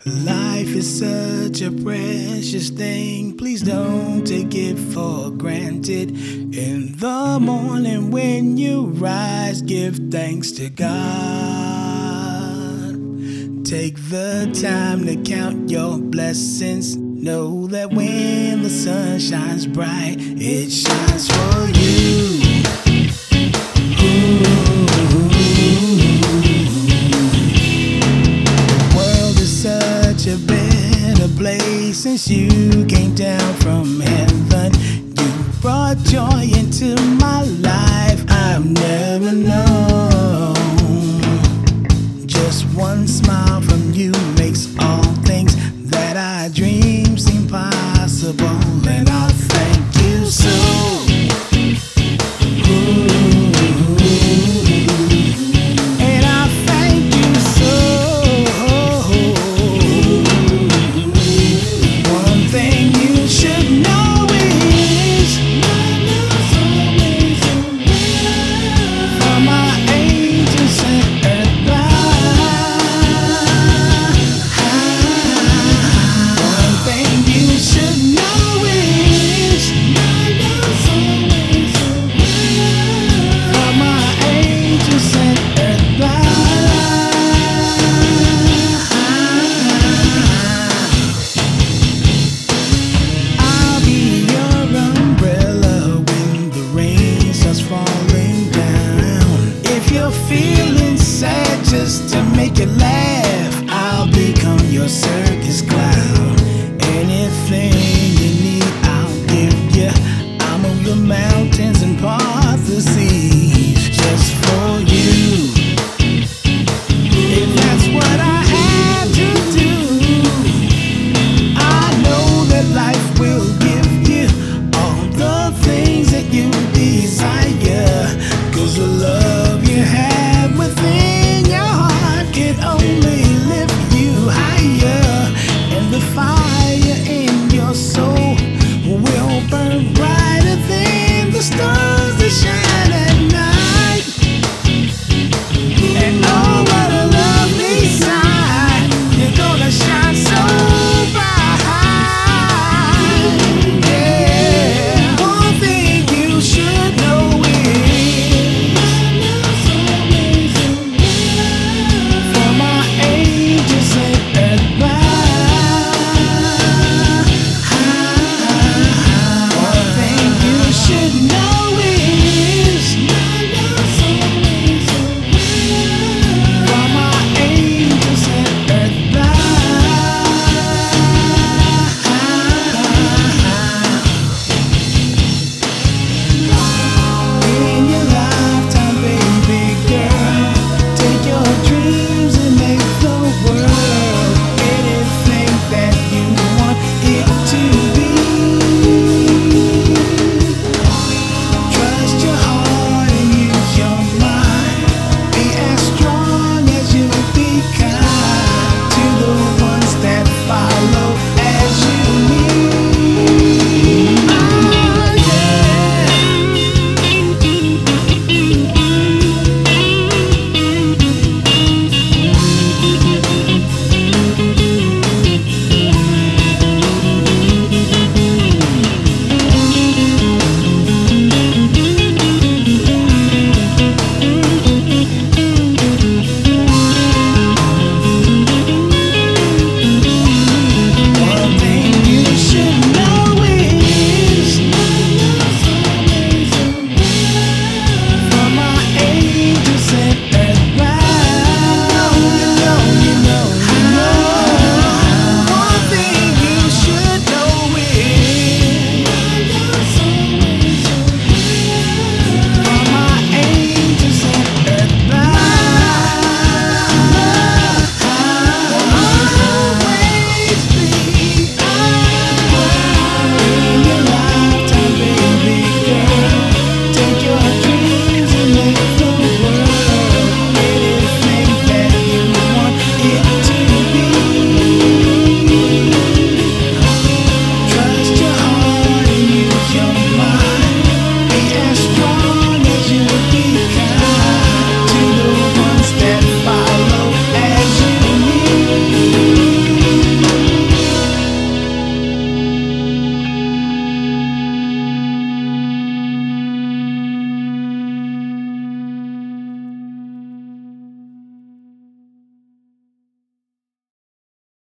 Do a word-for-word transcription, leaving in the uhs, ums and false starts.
Life is such a precious thing, please don't take it for granted. In the morning when you rise, give thanks to God. Take the time to count your blessings. Know that when the sun shines bright, it shines for you. A better place since you came down from heaven. You brought joy into my life I've never known. Just one smile from you makes all things that I dream seem possible, and I thank you so. Feeling sad just to make you laugh, I'll become your servant.